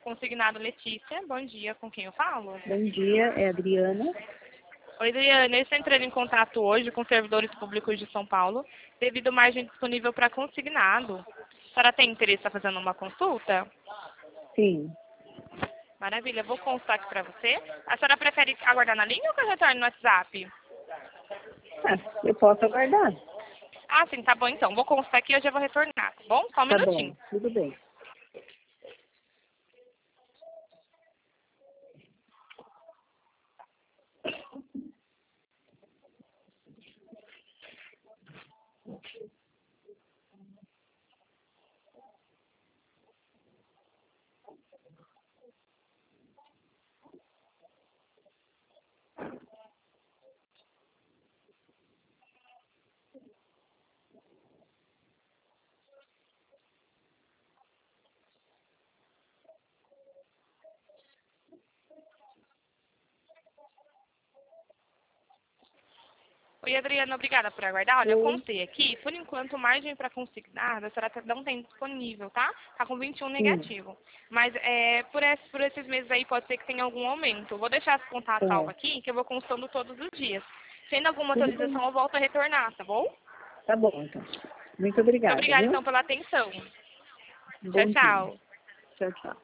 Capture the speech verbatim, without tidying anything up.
Consignado Letícia, bom dia, com quem eu falo? Bom dia, é a Adriana. Oi, Adriana, eu estou entrando em contato hoje com servidores públicos de São Paulo, devido à margem disponível para consignado. A senhora tem interesse em estar fazendo uma consulta? Sim. Maravilha, vou constar aqui para você. A senhora prefere aguardar na linha ou que eu retorne no WhatsApp? Ah, eu posso aguardar. Ah, sim, tá bom então. Vou constar aqui e eu já vou retornar, tá bom? Só um Tá minutinho. bom, tudo bem. Oi, Adriana, obrigada por aguardar. Olha, eu Oi. contei aqui, por enquanto, margem para consignar, a senhora não tem disponível, tá? Tá com vinte e um Sim. negativo. Mas é, por, esses, por esses meses aí pode ser que tenha algum aumento. Vou deixar esse contato salvo Tá. aqui, que eu vou constando todos os dias. Sendo alguma Tudo bem. atualização, eu volto a retornar, tá bom? Tá bom, então. Muito Muito obrigada, obrigada, viu? então, pela atenção. Tchau, Bom dia. tchau. Tchau, tchau.